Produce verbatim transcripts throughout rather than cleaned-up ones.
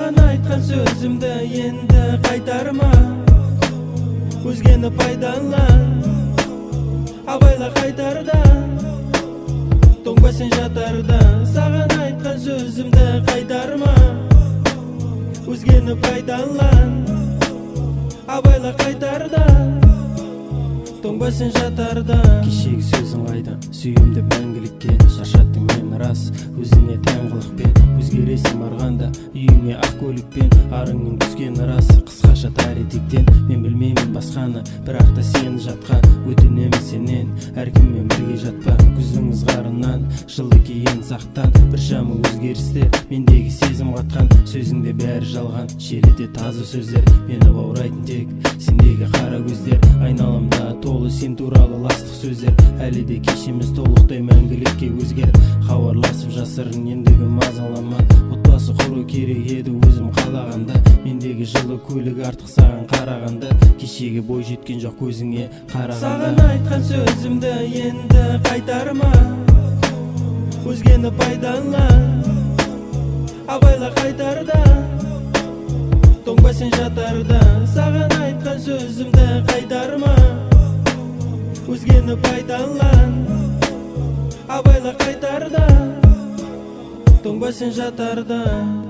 Саған айтқан сөзімді енді қайтарма, өзгені пайдалана, абайла қайтарда, тоңбайсың жатарда. Саған айтқан сөзімді қайтарма, өзгені пайдалана, абайла қайтарда, тоңбайсың жатарда. Кешегі сөзің қайда, сүйем деп мәңгілікке, шаршаттың мені рас, өзіңе тән қылықпен. Өзгересің барғанда, үйіңе ақ көлікпен, арыңның түскені рас, қысқаша таретектен. Мен білмеймін басқаны, бірақ та сені жатқа өтінемін сенен, әркіммен бірге жатпа. Күздің ызғарынан, жылы кейін сақтан, біршама өзгерістер мендегі сезім қатқан. Сөзіңде бәрі жалған, шерете тазы сөздер, мені баурайтын тек сендегі қара көздер. Айналамда толы сен туралы ластық сөздер, әлі де кешеміз толықтай мәңгілікке өзгер. Хабарласып жасырын ендігі мазалама, отбасы құру керек еді өзім қалағанда. Мендегі жылы көлік артық саған қарағанда, кешегі бой жеткен жоқ көзіңе қарағанда. Саған айтқан сөзімді енді қайтарма, өзгені пайдалана, абайла қайтарда, тоңбайсың жатарда. Саған айтқан сөзімді қайтарма, өзгені пайдалана, абайла қайтарда, тоңбайсың жатарда.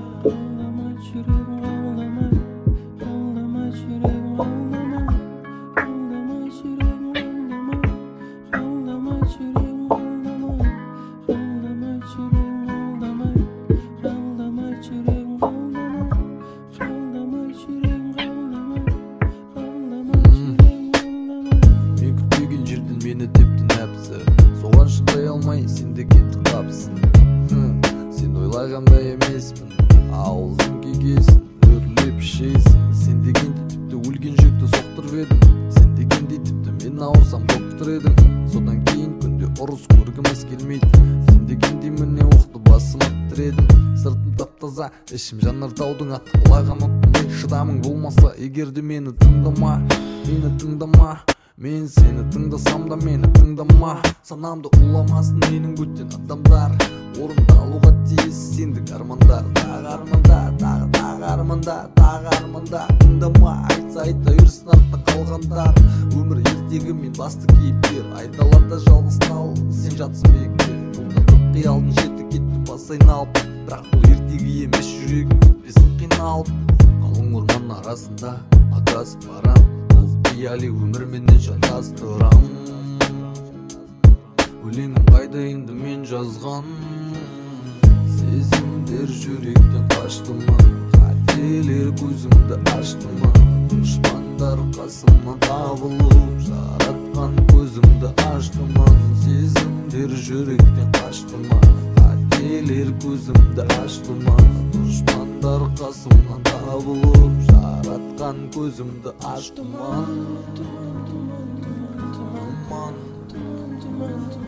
Соған шыдай алмай сен де кетіп қапсың. Сен ойлағандай емеспін, ауызың кегесін, өрлеп ішесің. Сен дегенде тіпті өлген жүректі соқтырып едім, сен дегенде тіпті мен ауырсам доктор едім. Содан кейін күнде ұрыс көргіміз келмейді, сен дегенде міне оқты басыма тіредім. Сыртым тап-таза, ішім жанартаудың атқылаған отындай. Шыдамың болмаса егерде мені тыңдама, мені тыңдама. Мен сені тыңдасам да мені тыңдама. Санамды уламасын менің бөтен адамдар, орындалуға тиіс сендік армандар. Тағы арманда, тағы тағы арманда, тағы арманда. Тыңдама, айтса айта жүрсін артта қалғандар. Өмір ертегі мен басты кейіпкер, айдаларда жалғыз тал, сен жатсың биікте. Бұлда көп қиялдың шеті кетті бас айналып, бірақ бұл ертегі емес, жүрегім кетпесін қиналып. Қалың орман арасында адасып барам, қияли өмірменен шатастырам. Өлеңім қайда енді мен жазған, сезімдер жүректен қашты ма, қателер көзімді ашты ма. Дұшпандар қасымнан табылып, жаратқан көзімді ашты ма. Сезімдер жүректен қашты ма, қателер көзімді ашты ма. Дұшпандар қасымнан табылып, жаратқан көзімді ашты ма.